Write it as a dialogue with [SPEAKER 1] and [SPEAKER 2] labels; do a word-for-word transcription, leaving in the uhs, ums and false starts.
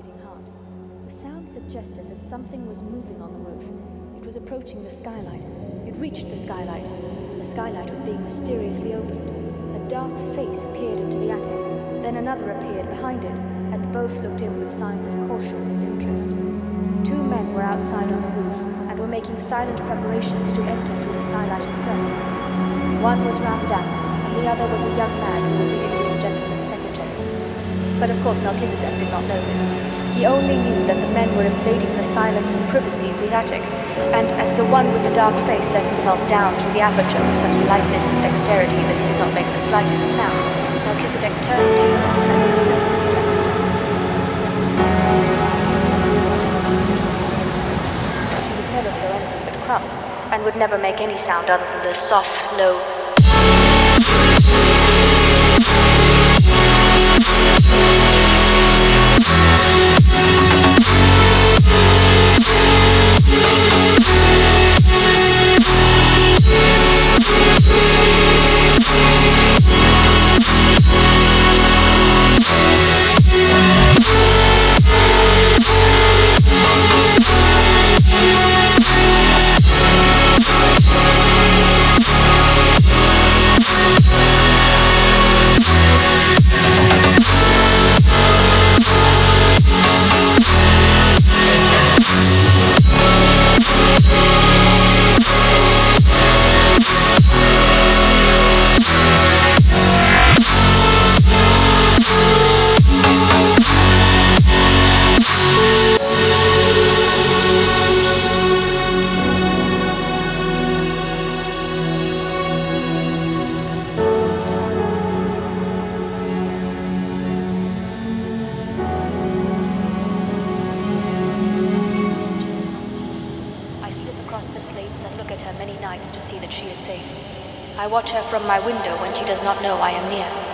[SPEAKER 1] palpitating heart. The sound suggested that something was moving on the roof. It was approaching the skylight. It reached the skylight. The skylight was being mysteriously opened. A dark face peered into the attic. Then another appeared behind it, and both looked in with signs of caution and interest. Two men were outside on the roof, and were making silent preparations to enter through the skylight itself. One was Ram Dass, and the other was a young man who was the Indian gentleman's secretary. But of course Melchizedek did not know this. He only knew that the men were invading the silence and privacy of the attic, and as the one with the dark face let himself down through the aperture with such lightness and dexterity that he did not make the slightest sound, Melchizedek turned to him and listened to the electors. He would never throw anything but crumbs, and would never make any sound other than the soft, low to see that she is safe. I watch her from my window when she does not know I am near.